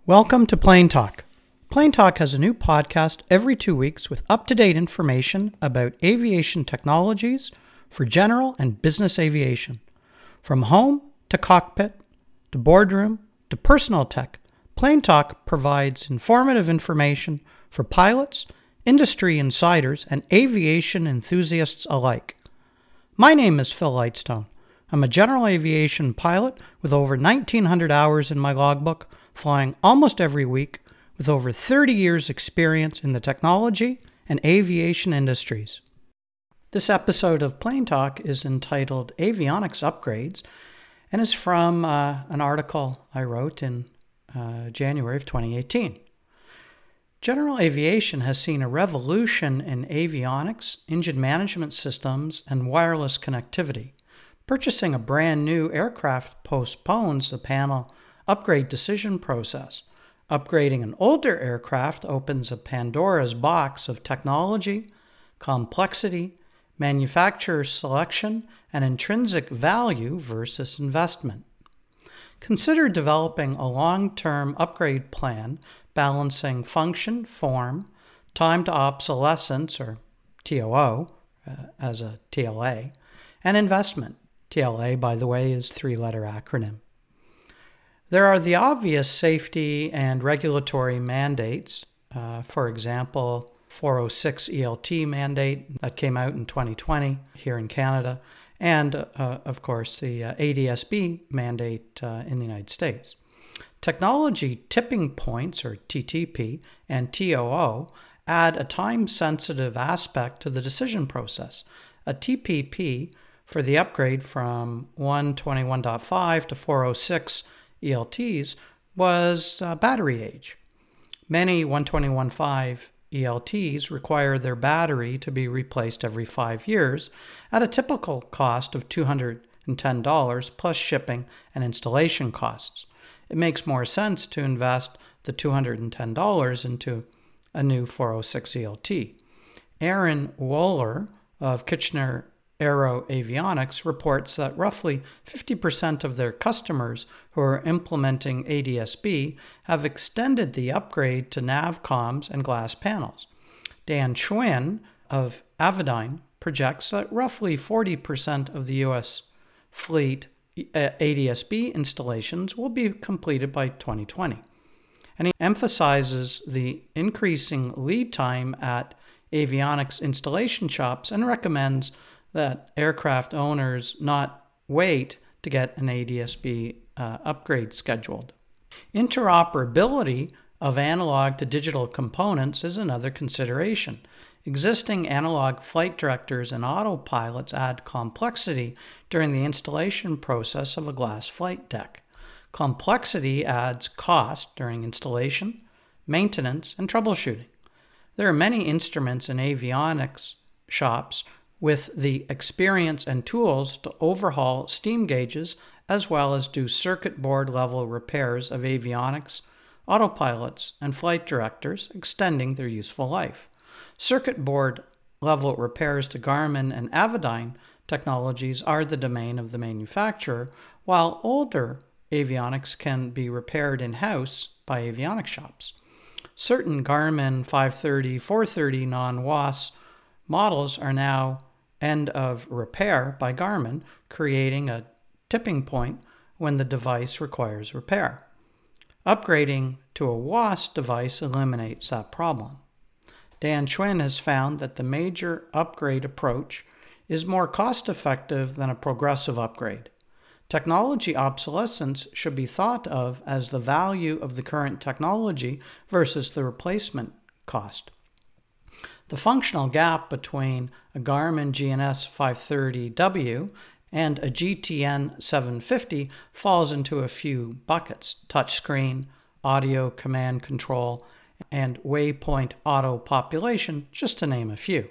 Welcome to Plane Talk. Plane Talk has a new podcast every 2 weeks with up-to-date information about aviation technologies for general and business aviation. From home to cockpit to boardroom to personal tech, Plane Talk provides informative information for pilots, industry insiders, and aviation enthusiasts alike. My name is Phil Lightstone. I'm a general aviation pilot with over 1,900 hours in my logbook, flying almost every week with over 30 years' experience in the technology and aviation industries. This episode of Plane Talk is entitled Avionics Upgrades and is from an article I wrote in January of 2018. General aviation has seen a revolution in avionics, engine management systems, and wireless connectivity. Purchasing a brand new aircraft postpones the panel upgrade decision process. Upgrading an older aircraft opens a Pandora's box of technology, complexity, manufacturer selection, and intrinsic value versus investment. Consider developing a long-term upgrade plan balancing function, form, time to obsolescence, or TOO, as a TLA, and investment. TLA, by the way, is a three-letter acronym. There are the obvious safety and regulatory mandates, for example, 406 ELT mandate that came out in 2020 here in Canada, and of course the ADS-B mandate in the United States. Technology tipping points, or TTP, and TOO add a time-sensitive aspect to the decision process. A TPP for the upgrade from 121.5 to 406 ELTs was battery age. Many 121.5 ELTs require their battery to be replaced every 5 years at a typical cost of $210 plus shipping and installation costs. It makes more sense to invest the $210 into a new 406 ELT. Aaron Wohler of Kitchener Aero Avionics reports that roughly 50% of their customers who are implementing ADS-B have extended the upgrade to NavComs and glass panels. Dan Schwinn of Avidyne projects that roughly 40% of the U.S. fleet ADS-B installations will be completed by 2020. And he emphasizes the increasing lead time at avionics installation shops and recommends that aircraft owners not wait to get an ADS-B upgrade scheduled. Interoperability of analog to digital components is another consideration. Existing analog flight directors and autopilots add complexity during the installation process of a glass flight deck. Complexity adds cost during installation, maintenance, and troubleshooting. There are many instruments in avionics shops with the experience and tools to overhaul steam gauges as well as do circuit board level repairs of avionics, autopilots, and flight directors, extending their useful life. Circuit board level repairs to Garmin and Avidyne technologies are the domain of the manufacturer, while older avionics can be repaired in-house by avionics shops. Certain Garmin 530, 430 non-WAS models are now end of repair by Garmin, creating a tipping point when the device requires repair. Upgrading to a WAS device eliminates that problem. Dan Schwinn has found that the major upgrade approach is more cost-effective than a progressive upgrade. Technology obsolescence should be thought of as the value of the current technology versus the replacement cost. The functional gap between a Garmin GNS 530W and a GTN 750 falls into a few buckets: touchscreen, audio command control, and waypoint auto population, just to name a few.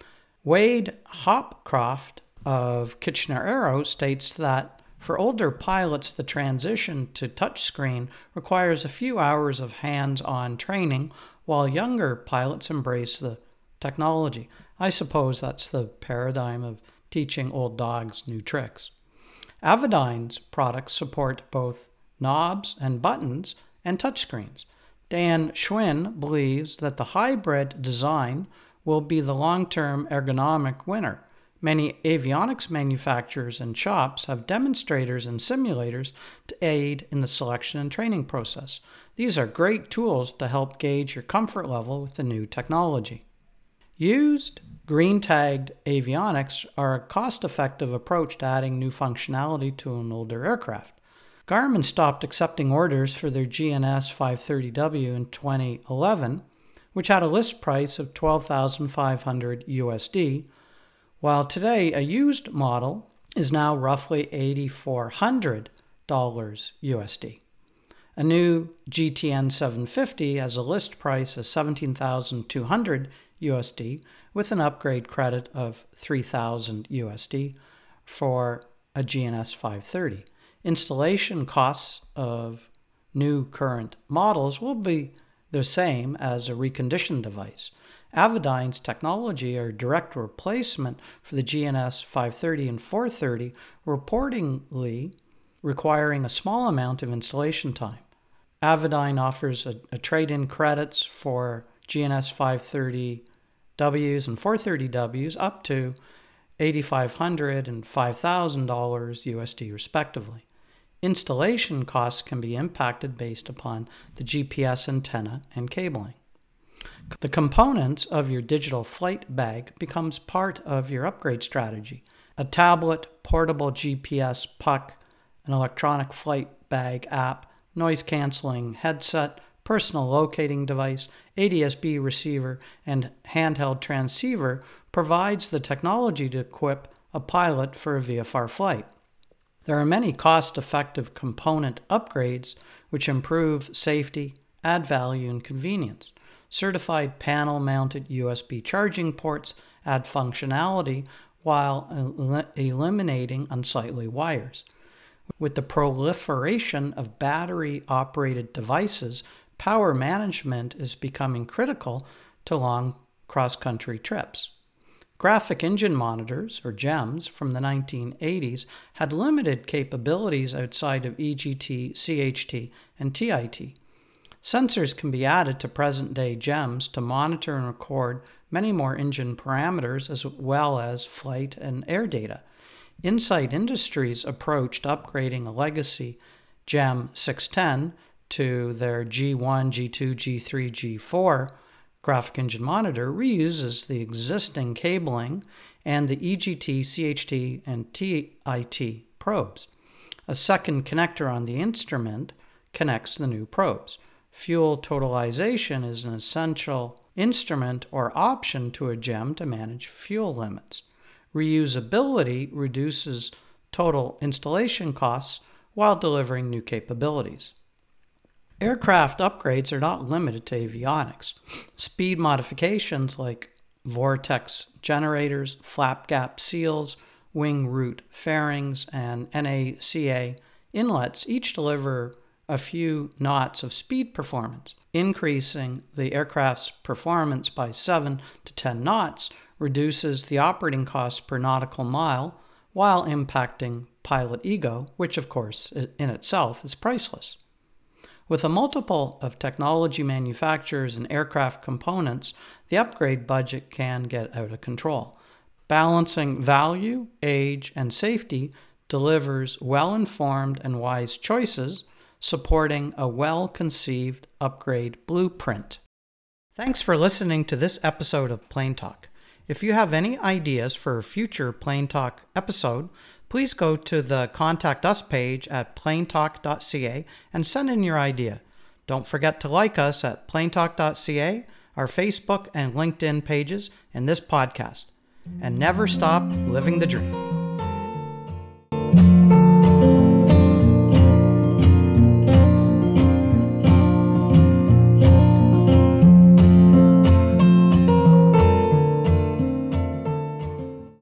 Wade Hopcroft of Kitchener Aero states that for older pilots, the transition to touchscreen requires a few hours of hands-on training, while younger pilots embrace the technology. I suppose that's the paradigm of teaching old dogs new tricks. Avidyne's products support both knobs and buttons and touchscreens. Dan Schwinn believes that the hybrid design will be the long-term ergonomic winner. Many avionics manufacturers and shops have demonstrators and simulators to aid in the selection and training process. These are great tools to help gauge your comfort level with the new technology. Used green-tagged avionics are a cost-effective approach to adding new functionality to an older aircraft. Garmin stopped accepting orders for their GNS 530W in 2011, which had a list price of $12,500 USD, while today a used model is now roughly $8,400 USD. A new GTN 750 has a list price of $17,200 USD with an upgrade credit of $3,000 USD for a GNS 530. Installation costs of new current models will be the same as a reconditioned device. Avidyne's technology or direct replacement for the GNS 530 and 430, reportedly requiring a small amount of installation time. Avidyne offers a trade-in credits for GNS 530Ws and 430Ws up to $8,500 and $5,000 USD respectively. Installation costs can be impacted based upon the GPS antenna and cabling. The components of your digital flight bag becomes part of your upgrade strategy. A tablet, portable GPS puck, an electronic flight bag app, noise-canceling headset, personal locating device, ADS-B receiver, and handheld transceiver provides the technology to equip a pilot for a VFR flight. There are many cost-effective component upgrades which improve safety, add value, and convenience. Certified panel-mounted USB charging ports add functionality while eliminating unsightly wires. With the proliferation of battery-operated devices, power management is becoming critical to long cross-country trips. Graphic engine monitors, or GEMs, from the 1980s had limited capabilities outside of EGT, CHT, and TIT. Sensors can be added to present-day GEMs to monitor and record many more engine parameters as well as flight and air data. Insight Industries approached upgrading a legacy GEM 610 to their G1, G2, G3, G4 graphic engine monitor reuses the existing cabling and the EGT, CHT, and TIT probes. A second connector on the instrument connects the new probes. Fuel totalization is an essential instrument or option to a GEM to manage fuel limits. Reusability reduces total installation costs while delivering new capabilities. Aircraft upgrades are not limited to avionics. Speed modifications like vortex generators, flap gap seals, wing root fairings, and NACA inlets each deliver a few knots of speed performance. Increasing the aircraft's performance by 7 to 10 knots reduces the operating costs per nautical mile while impacting pilot ego, which of course in itself is priceless. With a multiple of technology manufacturers and aircraft components, the upgrade budget can get out of control. Balancing value, age, and safety delivers well-informed and wise choices, supporting a well-conceived upgrade blueprint. Thanks for listening to this episode of Plane Talk. If you have any ideas for a future Plane Talk episode, please go to the Contact Us page at planetalk.ca and send in your idea. Don't forget to like us at planetalk.ca, our Facebook and LinkedIn pages, and this podcast. And never stop living the dream.